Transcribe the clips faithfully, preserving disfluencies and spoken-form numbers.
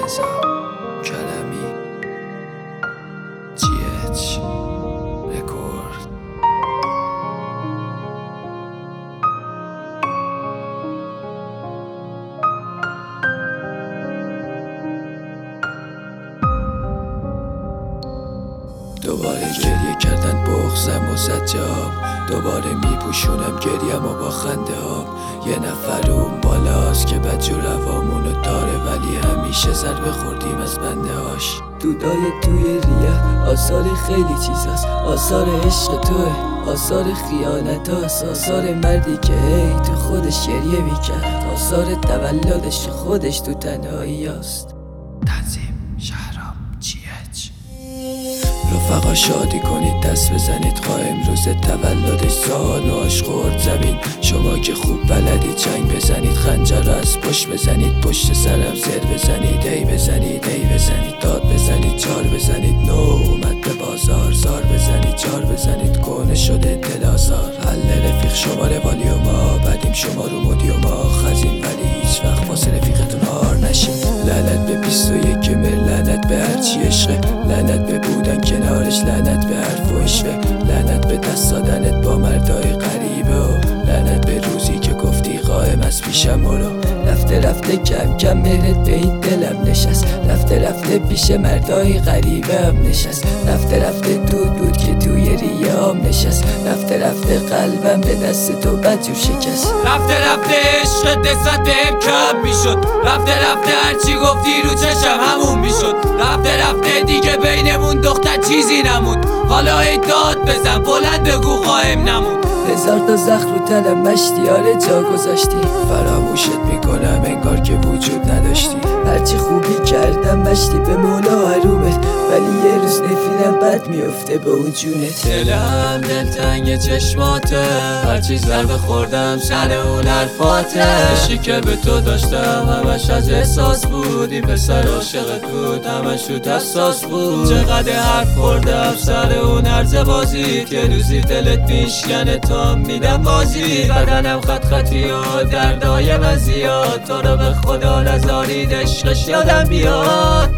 رضا کرمی جی اچ رکورد. دوباره گریه کردن بغضم و زجاب، دوباره میپوشونم گریم و با خنده ها. یه نفر اون بالاست که بدجور روامونو داره، ولی همیشه ضربه خوردیم از بنده هاش. دودای توی ریه آثار خیلی چیزاست، آثار عشق توه، آثار خیانت هاست، آثار مردی که هی تو خودش گریه میکرد، آثار تولدش خودش تو تنهایی هاست. تنظیم شهرام جی اچ. رفقا شادی کنید دست بزنید، خواه امروز تولدش زانوهاش خورد زمین. شما که خوب بلدید جنگ بزنید، خنجر رو از پشت بزنید، پشت سرم زر بزنید، ای بزنید ای بزنید، داد بزنید جار بزنید، نو اومد به بازار، زار بزنید جار بزنید، گونه شده دل آزار. حل رفیق شماره والیوما، بعدیم شما رو مدیوما خزین، ولی هیچ وقت واسه رفیقتون هار نشیم. لعنت به بیست و یک مر، لعنت به هرچی عشقه، لعنت به بودن کنارش، لعنت به حرف و عشقه، لعنت به دست دادنت با مردای غریبه، و لعنت به روزی که گفتی قائم از پیشم برو. رفته رفته کم کم مهرت به این دلم نشست، رفته رفته پیش مردای غریبه هم نشست، رفته رفته دود بود که توی ریه هم نشست، رفته رفته قلبم به دست تو بدجور شکست. رفته رفته عشق دست بهم کم میشد، رفته رفته هرچی گفتی رو چشم همون میشد، رفته رفته دیگه بینمون دختر چیزی نموند، حالا ای داد بزن بلند بگو قایم نموند. هزار تا زخم رو تنم مشتی، آره جا گذاشتی، فراموشت میکنم انگار که وجود نداشتی. هرچی خوبی کردم مشتی به مولا حرومت، ولی یه روز نفیرم بد میفته به اون جونت. دلم دلتنگ چشماته، هرچی ضربه خوردم سر اون حرفاته، عشقی که به تو داشتم همش از احساس بود، این پسر عاشقت بود همش تو حساس بود. چقدر حرف خوردم سر اون عرض بازی، که روزی دلت میشکنه تا میدم بازی. بدنم خط خطی و دردای من زیاد، تو رو به خدا نذارید عشقش یادم بیاد.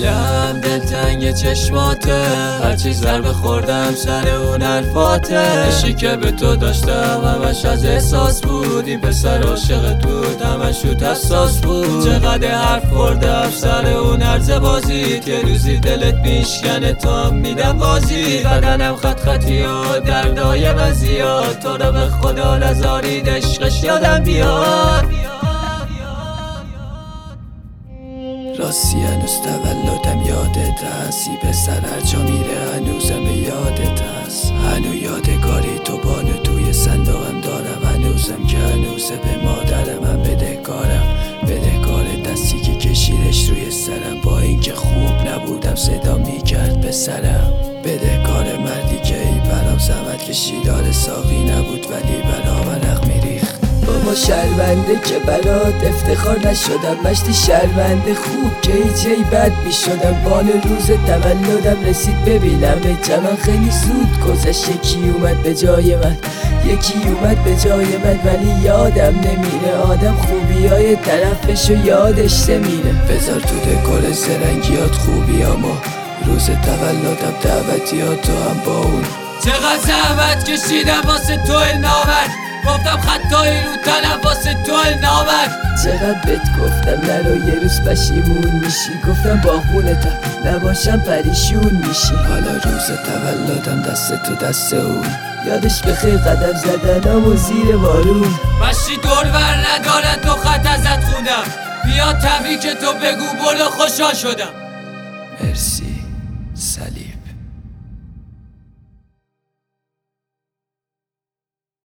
دلم دلتنگ چشماته، هرچی ضربه خوردم سر اون حرفاته، عشقی که به تو داشتم همش از احساس بود، این پسر عاشقت بود همش تو حساس بود. چقدر حرف خوردم سر اون عرض بازی، که روزی دلت میشکنه تا میدم بازی. بدنم خط خطی و دردای من زیاد، تو رو به خدا نذارید عشقش یادم بیاد. راستی هنوز تولدم یادت هست، ای پسر هر جا میره هنوزم به یادت هست. هنو یادگاری تو بانو توی صندوقم دارم، هنوزم که هنوزه به مادرم هم بدهکارم، بدهکار دستی که کشیدش روی سرم، با اینکه خوب نبودم صدا میکرد به سرم. بدهکار مردی که ای برام زحمت کشید، آره ساقی نبود ولی برام عرق میریخت. بابا شرمنده که برات افتخار نشدم، مشتی شرمنده خوب که هیچ ای بد میشدم. بال روز تولدم رسید ببینم جمن خیلی زود گذشت، یکی اومد به جای من، یکی اومد به جای من، ولی یادم نمیره آدم خوبی های طرفشو یادش نمیره. بذار تو دکور زرنگیات خوبیامو، روز تولدم دعوتیات تو هم با اون. چقدر زحمت کشیدم واسه تو نامرد، گفتم خطایی رو تنم واسه تو نامرد. چقدر بهت گفتم نرو یه روز پشیمون میشی، گفتم با خونتم نباشم پریشون میشی. حالا روز تولدم دست تو دست اون، یادش بخیر قدم زدنم و زیر بارون. مشی دور ور ندارد تو خط ازت خوندم، بیا تبریک تو بگو برو خوشحال شدم. مرسی سلی.